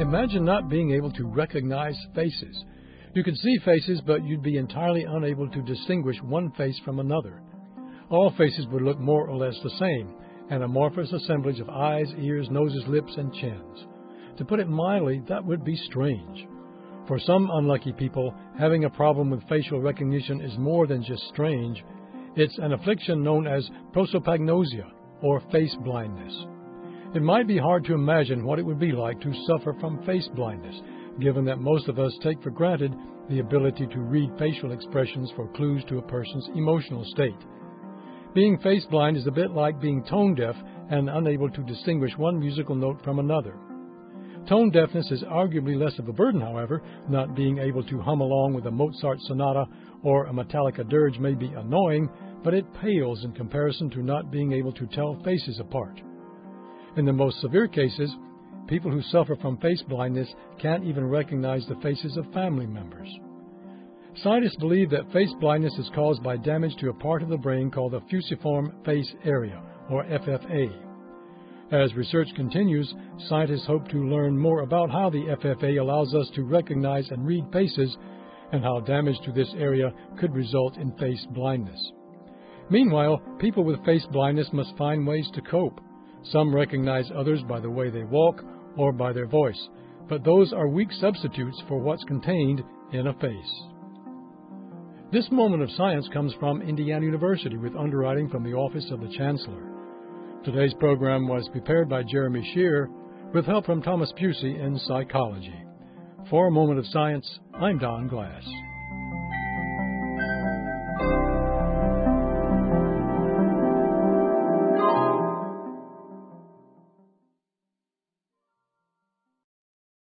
Imagine not being able to recognize faces. You could see faces, but you'd be entirely unable to distinguish one face from another. All faces would look more or less the same, an amorphous assemblage of eyes, ears, noses, lips, and chins. To put it mildly, that would be strange. For some unlucky people, having a problem with facial recognition is more than just strange. It's an affliction known as prosopagnosia, or face blindness. It might be hard to imagine what it would be like to suffer from face blindness, given that most of us take for granted the ability to read facial expressions for clues to a person's emotional state. Being face blind is a bit like being tone deaf and unable to distinguish one musical note from another. Tone deafness is arguably less of a burden, however. Not being able to hum along with a Mozart sonata or a Metallica dirge may be annoying, but it pales in comparison to not being able to tell faces apart. In the most severe cases, people who suffer from face blindness can't even recognize the faces of family members. Scientists believe that face blindness is caused by damage to a part of the brain called the fusiform face area, or FFA. As research continues, scientists hope to learn more about how the FFA allows us to recognize and read faces, and how damage to this area could result in face blindness. Meanwhile, people with face blindness must find ways to cope. Some recognize others by the way they walk or by their voice, but those are weak substitutes for what's contained in a face. This moment of science comes from Indiana University with underwriting from the Office of the Chancellor. Today's program was prepared by Jeremy Shear with help from Thomas Pusey in psychology. For A Moment of Science, I'm Don Glass.